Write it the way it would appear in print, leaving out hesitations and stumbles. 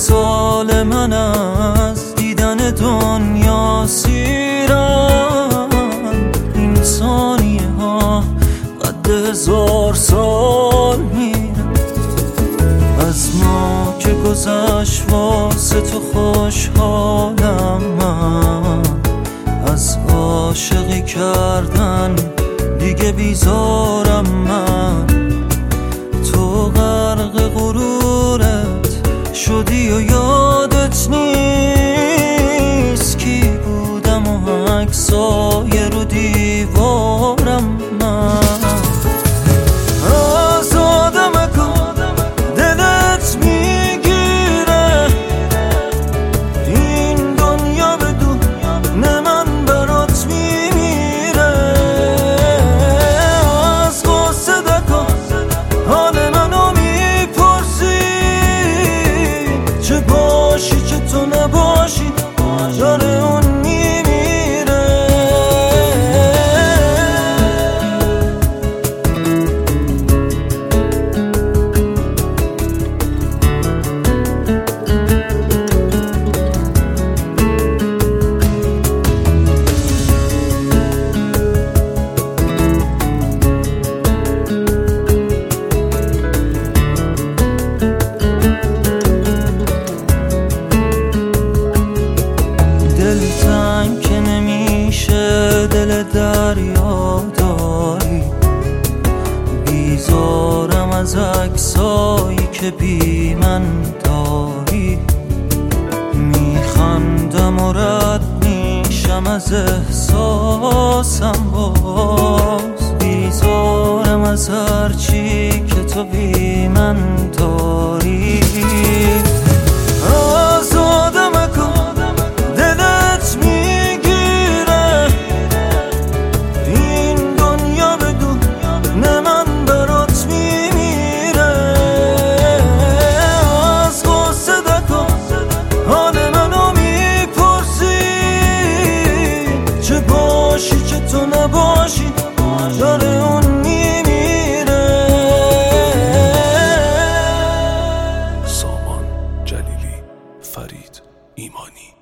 سال من از دیدن دنیا سیرن. این ثانیه ها قد 1000 سال میرن. از ما که گذشت واسه تو خوشحالم من، از عاشقی کردن دیگه بیزارم من. تو غرق غرورت شدی و یادت نیست کی بودم و عکسای رو دیوارم من. دلتنگ که نمیشه دل دریا داری، بیزارم از عکسایی که بی من داری. میخندم و رد میشم از احساسم، باز بیزارم از هرچی که تو بی من داری. تو نباشی داره اون میمیره. سامان جلیلی، فرید ایمانی.